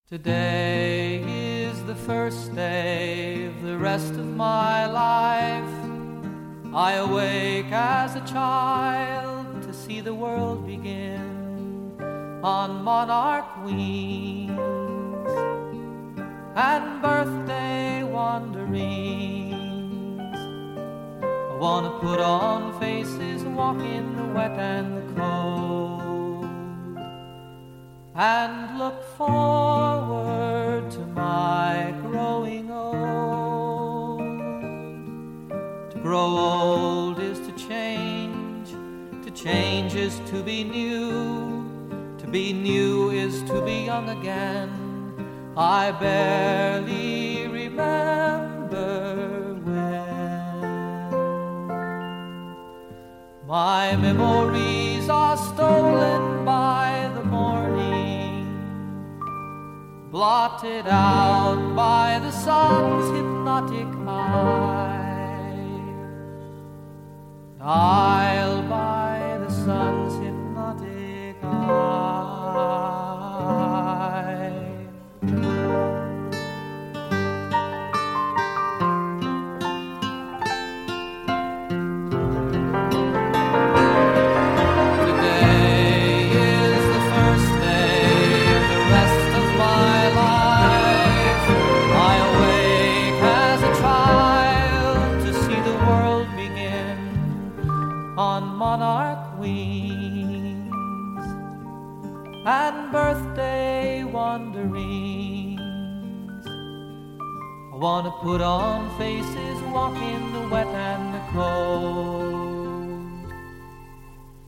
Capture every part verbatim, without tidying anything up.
Today is the first day of the rest of my life. I awake as a child to see the world begin on monarch wings and birthday wanderings. I want to put on faces, walk in the wet and the cold, and look forward to my growing old. To grow old is to change, to change is to be new, to be new is to be young again. I barely remember when. My memories are stolen by the morning, blotted out by the sun's hypnotic eye, dialed by the sun's hypnotic eye. On monarch wings and birthday wanderings, I want to put on faces, walk in the wet and the cold,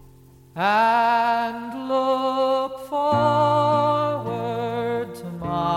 and look forward to my